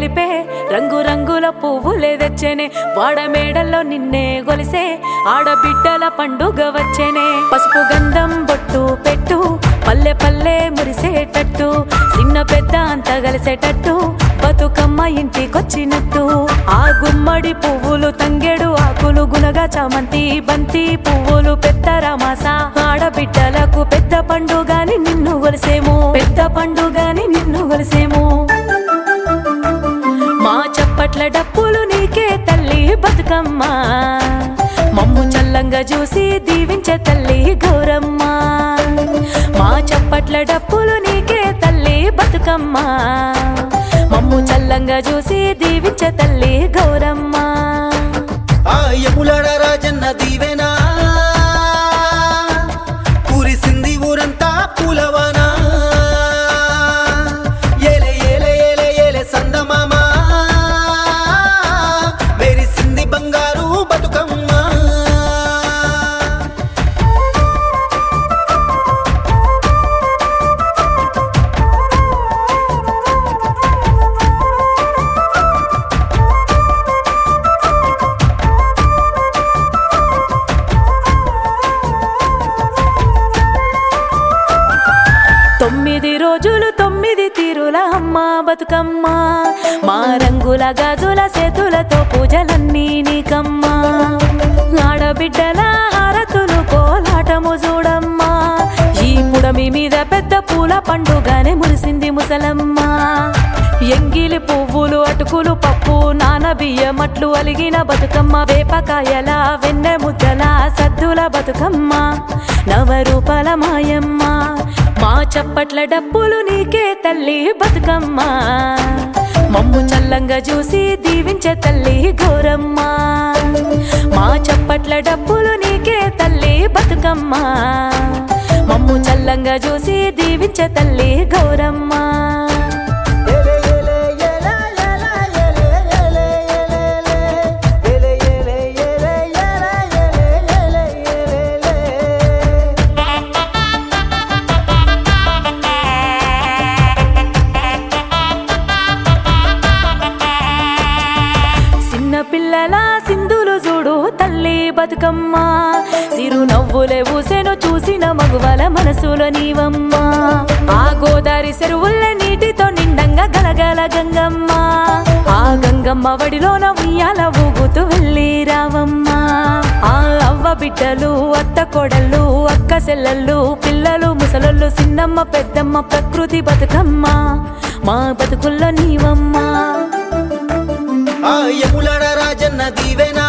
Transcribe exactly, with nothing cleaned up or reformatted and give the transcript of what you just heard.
నడిపే రంగు రంగుల పువ్వులే తెచ్చేనే వాడ మేడల్లో నిన్నే గొలిసే ఆడబిడ్డల పండుగ వచ్చేనే పసుపు గంధం బొట్టు పెట్టు పల్లె పల్లె మురిసేటట్టు చిన్న పెద్ద అంతా కలిసేటట్టు బతుకమ్మ ఇంటికొచ్చినట్టు ఆ గుమ్మడి పువ్వులు తంగేడు ఆకులు గునగా చామంతి బంతి పువ్వులు పెద్ద రామాస ఆడబిడ్డలకు పెద్ద పండుగాని నిన్ను గొలిసేము పెద్ద పండుగాని నిన్ను గొలిసేము మా చప్పట్ల డప్పులు నీకే తల్లి బతుకమ్మ మమ్ము చల్లంగా చూసి దీవించే తల్లి గౌరమ్మ మా చప్పట్ల డప్పులు నీకే తల్లి బతుకమ్మ మమ్ము చల్లంగా చూసి దీవించే తల్లి గౌరమ్మ ఆ యములాడ రాజన్న దీవెనా కురిసింది ఊరంతా పూలవానా ఏలే ఏలే ఏలే ఏలే సందమామ మెరిసింది బంగారు బతుకమ్మ తొమ్మిది రోజులు తొమ్మిది తీరుల అమ్మ బతుకమ్మ మా రంగుల గాజుల చేతులతో పూజలన్నీ నీకమ్మ ఆడబిడ్డల హారతులు కోలాటము చూడమ్మా ఈ పుడమి మీద పెద్ద పూల పండుగనే మురిసింది ముసలమ్మ ఎంగిలి పువ్వులు అటుకులు పప్పు నానబియ్యమట్లు అలిగిన బతుకమ్మ వేపకాయల వెన్నె ముద్దల సద్దుల బతుకమ్మ నవరూపాల మాయమ్మ మా చప్పట్ల డప్పులు నీకే తల్లి బతుకమ్మ మమ్ము చల్లంగా చూసి దీవించే తల్లి గౌరమ్మ మా చప్పట్ల డప్పులు నీకే తల్లి బతుకమ్మ మమ్ము చల్లంగా చూసి దీవించే తల్లి గౌరమ్మ పిల్లల సింధులు చూడు తల్లి బతుకమ్మ సిరు నవ్వులే ఊసెను చూసిన మగువల మనసులో నీవమ్మ ఆ గోదారి చెరువుల్ల నీటితో నిండంగా గలగల గంగమ్మ ఆ గంగమ్మ వడిలోన ఉయ్యాల ఊగుతూ వెళ్ళి రావమ్మ ఆ అవ్వ బిడ్డలు అత్త కొడళ్ళు అక్క సెల్లళ్ళు పిల్లలు ముసలళ్ళు చిన్నమ్మ పెద్దమ్మ ప్రకృతి బతుకమ్మ మా బతుకుల్లో నీవమ్మ ఆ యములాడ రాజన్న దీవెనా